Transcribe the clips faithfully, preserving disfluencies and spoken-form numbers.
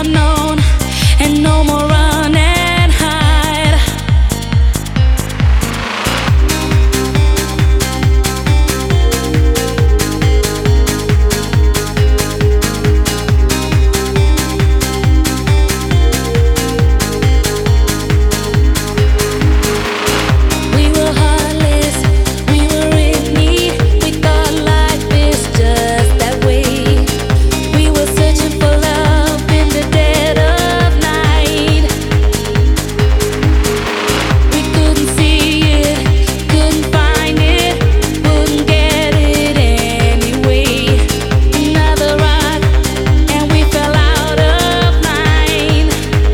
unknown, and no more run and hide. We were heartless, we were in need. We thought life is just that way. We were searching for love in the dead of night. We couldn't see it, couldn't find it, wouldn't get it anyway. Another rock, and we fell out of line.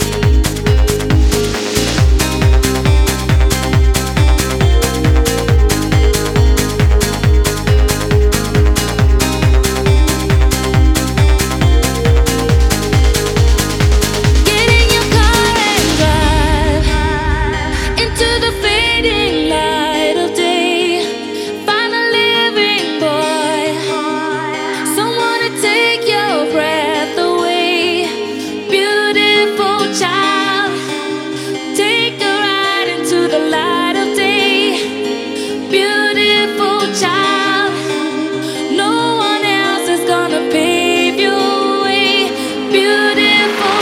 Get in your car and drive into the fading light of day. Find a living boy, someone to take your breath away. Beautiful child, take a ride into the light of day. Beautiful child, no one else is gonna pave your way. Beautiful